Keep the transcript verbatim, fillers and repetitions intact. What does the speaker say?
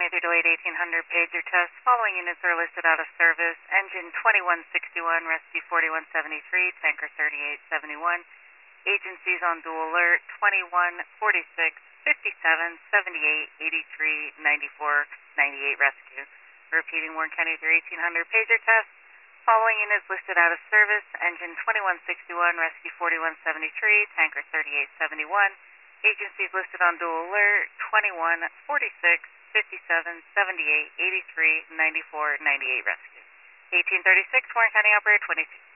twenty-three oh eight, eighteen hundred, pager test. Following units are listed out of service. Engine twenty-one sixty-one, rescue forty-one seventy-three, tanker thirty-eight seventy-one. Agencies on dual alert, twenty-one forty-six, fifty-seven, seventy-eight, eighty-three, ninety-four, ninety-eight, rescue. Repeating, Warren County through eighteen hundred, pager test. Following units listed out of service. Engine twenty-one sixty-one, rescue forty-one seventy-three, tanker thirty-eight seventy-one. Agencies listed on dual alert, twenty-one forty-six, fifty-seven, seventy-eight, eighty-three, ninety-four, ninety-eight, rescue. eighteen thirty-six, Warren County operator twenty-two.